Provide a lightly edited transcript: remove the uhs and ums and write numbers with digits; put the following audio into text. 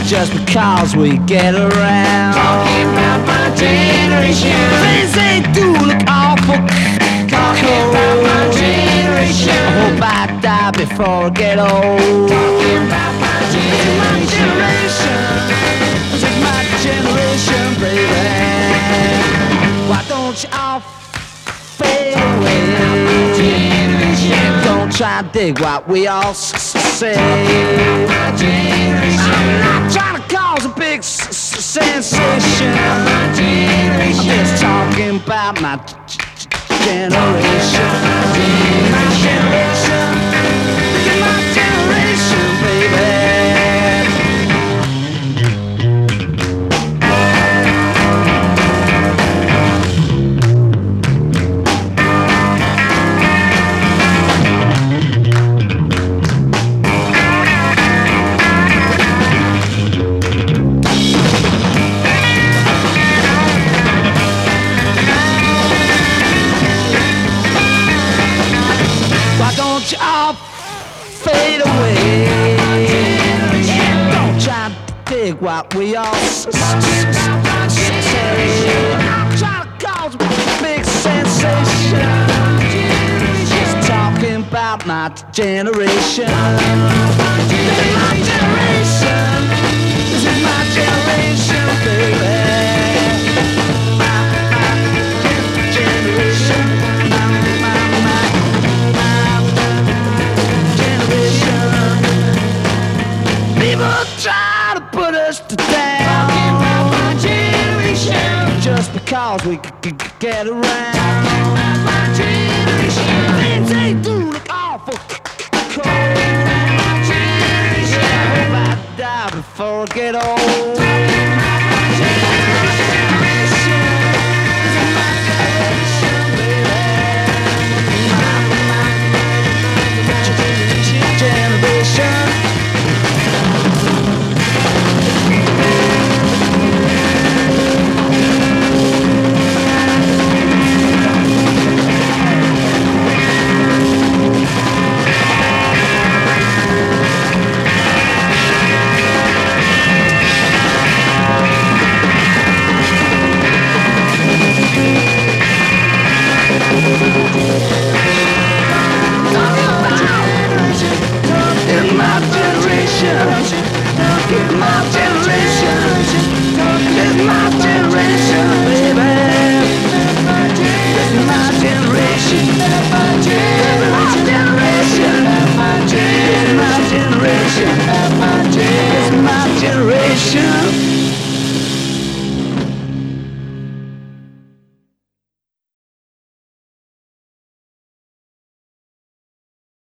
just because we get around. Talking about my generation. Things they do look awful Talking about my generation. I hope I die before I get old. Talking about my generation. This is my generation, baby. Why don't you all fade away? Don't try to dig what we all say. I'm not trying to cause a big sensation. I'm just talking about my generation. My generation. This is my generation, baby. Don't you all fade away? Don't try to dig what we all say. I'm trying to cause a big sensation. Just talking about my generation. This is my generation. This is my generation, baby. Try to put us to down. Talking about my generation. Just because we get around. Talking about my generation. Things they do look awful cold. My generation. I hope I die before I get old.